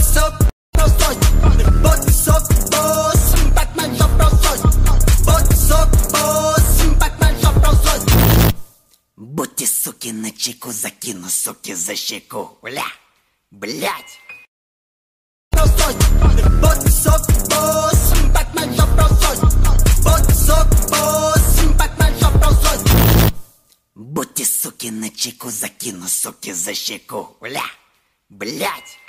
Будьте суки на чеку, закину суки за щеку. Бля, блять. Будьте суки на чеку, закину суки за щеку. Бля, блять.